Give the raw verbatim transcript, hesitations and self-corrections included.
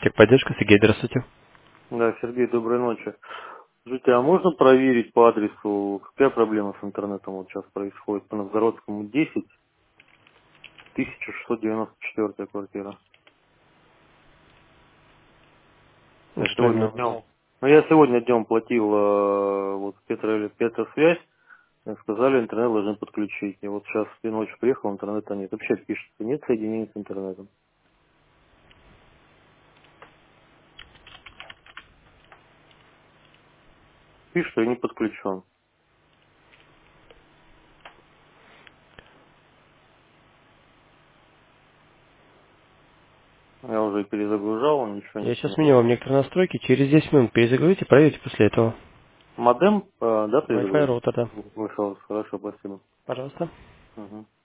Техподдержка, Сергей, здравствуйте. Да, Сергей, доброй ночи. Скажите, а можно проверить по адресу, какая проблема с интернетом вот сейчас происходит? По Новгородскому десять, тысяча шестьсот девяносто четвёртая квартира. Ну, Я что сегодня именно? днем, ну я сегодня днем платил э, вот Петро, Петросвязь, э, сказали, интернет должны подключить. И вот сейчас в ночь приехал, интернета нет. Вообще пишет, что нет соединения с интернетом. Пишет, что я не подключен. Я уже перезагружал, ничего Я не сейчас снимал. меню вам некоторые настройки. Через десять минут перезагрузите, проверите после этого. Модем, э, да, Wi-Fi перезагрузить? роутер, да. Вышел, хорошо, спасибо. Пожалуйста. Мгм.